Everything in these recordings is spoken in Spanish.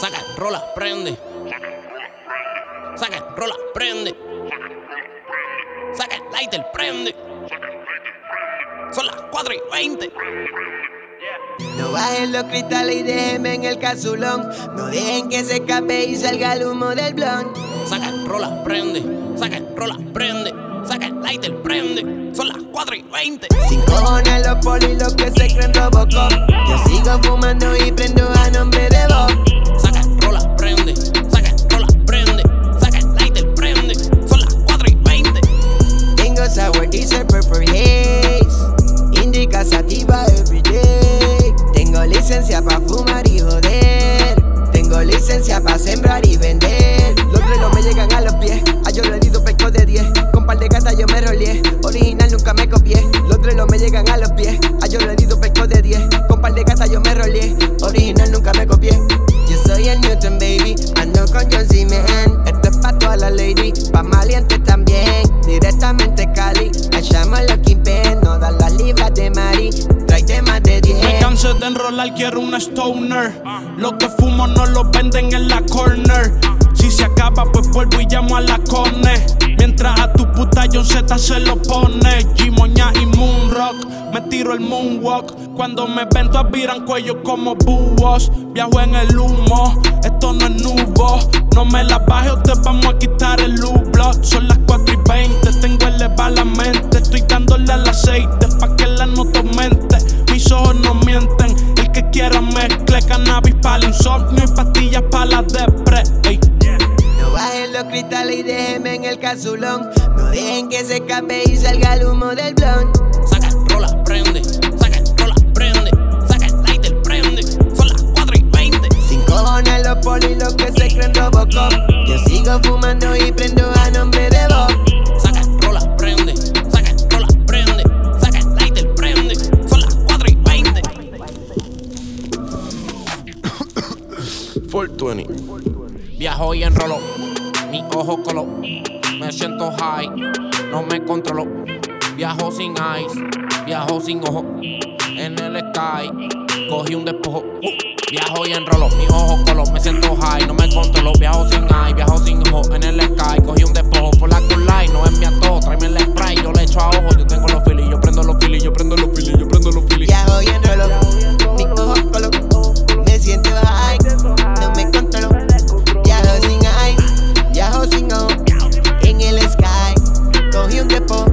Saca, rola, prende. Saca, rola, prende. Saca, lighter, prende. Son las 4:20. No bajen los cristales y déjenme en el casulón. No dejen que se escape y salga el humo del blond. Saca, rola, prende. Saca, rola, prende. Saca, lighter, prende. Son las 4:20. Sin cojones los polis, los que se creen Robocop. Yo sigo fumando y prendo a nombre de Bob. Saca, rola, prende. Saca, rola, prende. Saca, lighter, prende. Son las 4:20. Tengo sour diesel, purple haze. Indica sativa everyday. Tengo licencia pa' fumar y joder. Tengo licencia pa' sembrar y vender. Los relos me llegan a los pies. A yo le di 2 pescos de 10. Con par de gatas yo me roleé. Original nunca me copié. Los relos me llegan a los pies. A yo le di 2 pescos de 10. Con par de gatas yo me roleé. Original nunca me copié. Yo soy el Newton, baby. Ando con John C. Man. Esto es pa' todas las ladies. Pa' malientes también. Directamente Cali. Echamos los Kingpin. No dan las libras de Mari. Tráete más de 10. Me cansé de enrolar, quiero una stoner. Lo que fumo no lo venden en la corner. Si se acaba, pues vuelvo y llamo a la cone. Mientras a tu puta John Z se lo pone. Gimoña y Moonrock, me tiro el moonwalk. Cuando me ven todas viran cuello como búhos. Viajo en el humo, esto no es nubo. No me la baje o te vamos a quitar el U-Block. Son las 4:20, tengo elevada la mente. Estoy dándole al aceite pa' que la nota aumente. Mis ojos no mienten, el que quiera mezcle. Cannabis para el insomnio y pastillas para la depre. Ey. No bajen los cristales y déjenme en el casulón. No dejen que se escape y salga el humo del blond. Saca, rola, prende. Saca, rola, prende. Saca, lighter, prende. Son las 4:20. Sin cojones los polis, los que se creen Robocop. Yo sigo fumando y prendo a nombre de Bob. Saca, rola, prende. Saca, rola, prende. Saca, lighter, prende. Son las 4:20. 420. Viajo y enrolo, mi ojo coló. Me siento high, no me controlo. Viajo sin eyes, viajo sin ojo. En el sky, cogí un despojo. Viajo y enrolo, mi ojo coló. Me siento high, no me controlo. Viajo sin eyes, viajo sin ojo. En el sky, cogí un despojo. Por la cool line, no es mi antojo. Tráeme el spray, yo le echo a ojo. Yo tengo los filis, yo prendo los filis, yo prendo los filis, yo prendo los filis. Viajo y enrolo, mi ojo coló. Me siento high, no me controlo. Viajo sin high, viajo sin ojo. En el sky, cogí un despojo.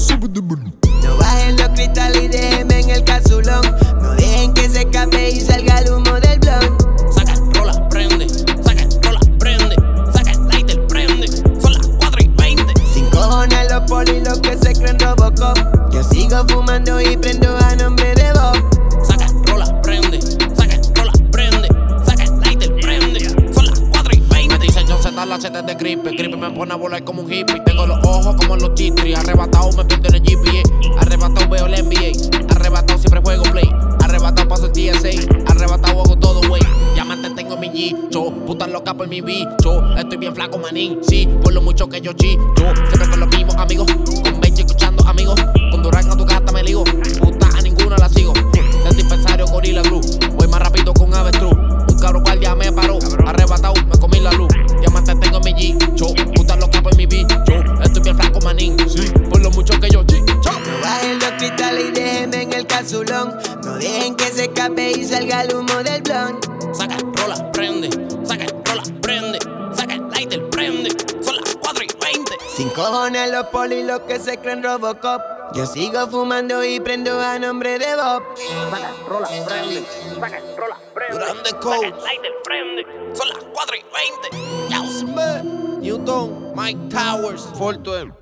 No bajen los cristales y déjenme en el casulón. No dejen que se escape y salga el humo del blond. Saca, rola, prende. Saca, rola, prende. Saca, lighter, prende. Son las 4:20. Sin cojones los polis, los que se creen Robocop. Yo sigo fumando y prendo a nombre de Bob. Saca, rola, prende. Saca, rola, prende. Saca, lighter, prende. Son las 4:20. Me dicen John Z, la Z de creepy. Creepy me pone a volar como un hippie. Tengo los ojos como los chistris. Arrebatado me pierdo en el GPA. Arrebatado veo el NBA. Arrebatado siempre juego play. Arrebatado paso el TSA. Arrebatado hago todo, wey. Diamante tengo mi G-Cho. Putas locas por mi bicho. Estoy bien flaco, manín. Sí, por lo mucho que yo chicho. Siempre con los mismos amigos. Con Benji escuchando amigos. Con Durán a tu gata me ligo. Puta a ninguna la sigo. Del dispensario Gorilla Glue. Voy más rápido con avestruz. Un cabro guardia me paró. Arrebatado me comí la luz. Diamante tengo mi G-Cho. Putas locas por mi bicho. Estoy bien flaco, manín. Sí, por lo mucho que yo chicho. No bajen los cristales y déjenme en el casulón. No dejen que se escape y salga el humo del blond. Saca, rola, prende. Saca, rola, prende. Saca, lighter, prende. Son las 4:20. Sin cojones los polis, los que se creen Robocop. Yo sigo fumando y prendo a nombre de Bob. Saca, rola, prende. Saca, rola, prende. Grande Coach. Saca, lighter, prende. Son las 4:20. Newton, Mike Towers, 420.